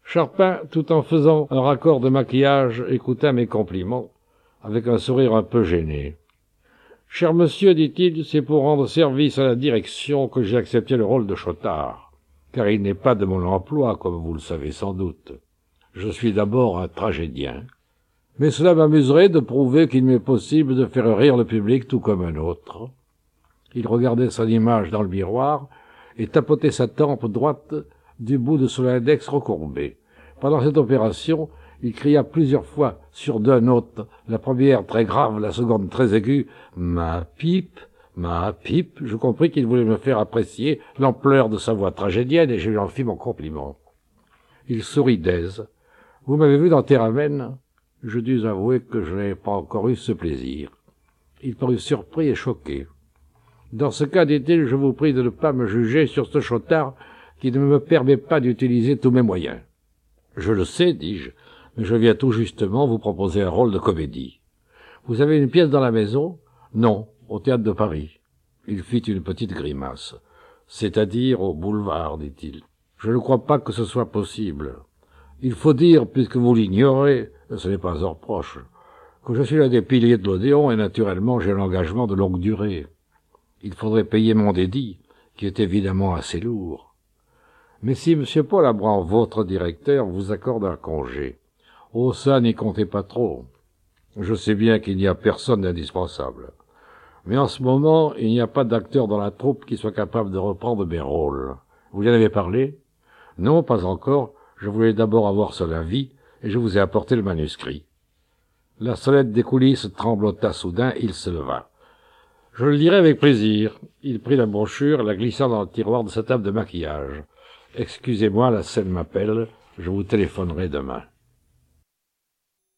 Charpin, tout en faisant un raccord de maquillage, écouta mes compliments, avec un sourire un peu gêné. « Cher monsieur, dit-il, c'est pour rendre service à la direction que j'ai accepté le rôle de chotard, car il n'est pas de mon emploi, comme vous le savez sans doute. Je suis d'abord un tragédien. Mais cela m'amuserait de prouver qu'il m'est possible de faire rire le public tout comme un autre. » Il regardait son image dans le miroir et tapotait sa tempe droite du bout de son index recourbé. Pendant cette opération, il cria plusieurs fois sur deux notes, la première très grave, la seconde très aiguë, « Ma pipe, ma pipe ». Je compris qu'il voulait me faire apprécier l'ampleur de sa voix tragédienne et je lui en fis mon compliment. Il sourit d'aise. « Vous m'avez vu dans Théramène ?» Je dus avouer que je n'avais pas encore eu ce plaisir. Il parut surpris et choqué. « Dans ce cas, dit-il, je vous prie de ne pas me juger sur ce chotard qui ne me permet pas d'utiliser tous mes moyens. »« Je le sais, dis-je, mais je viens tout justement vous proposer un rôle de comédie. Vous avez une pièce dans la maison ? » ?»« Non, au théâtre de Paris. » Il fit une petite grimace. « C'est-à-dire au boulevard, dit-il. Je ne crois pas que ce soit possible. Il faut dire, puisque vous l'ignorez, ce n'est pas un reproche, que je suis l'un des piliers de l'Odéon et naturellement j'ai l'engagement de longue durée. Il faudrait payer mon dédit, qui est évidemment assez lourd. Mais si M. Paul Abran, votre directeur, vous accorde un congé, oh ça, n'y comptez pas trop. Je sais bien qu'il n'y a personne d'indispensable. Mais en ce moment, il n'y a pas d'acteur dans la troupe qui soit capable de reprendre mes rôles. Vous y en avez parlé? Non, pas encore. Je voulais d'abord avoir son avis, et je vous ai apporté le manuscrit. La sonnette des coulisses tremblota soudain, il se leva. Je le lirai avec plaisir. Il prit la brochure, la glissa dans le tiroir de sa table de maquillage. Excusez-moi, la scène m'appelle, je vous téléphonerai demain.